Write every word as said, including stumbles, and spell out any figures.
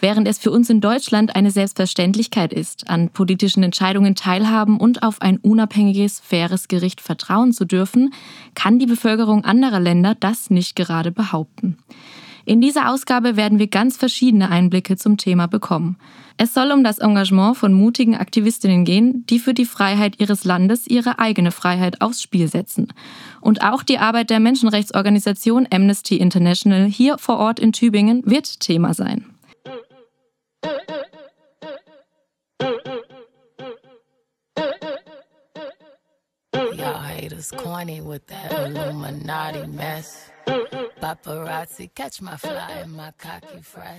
Während es für uns in Deutschland eine Selbstverständlichkeit ist, an politischen Entscheidungen teilhaben und auf ein unabhängiges, faires Gericht vertrauen zu dürfen, kann die Bevölkerung anderer Länder das nicht gerade behaupten. In dieser Ausgabe werden wir ganz verschiedene Einblicke zum Thema bekommen. Es soll um das Engagement von mutigen Aktivistinnen gehen, die für die Freiheit ihres Landes ihre eigene Freiheit aufs Spiel setzen. Und auch die Arbeit der Menschenrechtsorganisation Amnesty International hier vor Ort in Tübingen wird Thema sein. Y'all haters corny with that Illuminati mess. Paparazzi catch my fly and my cocky fresh.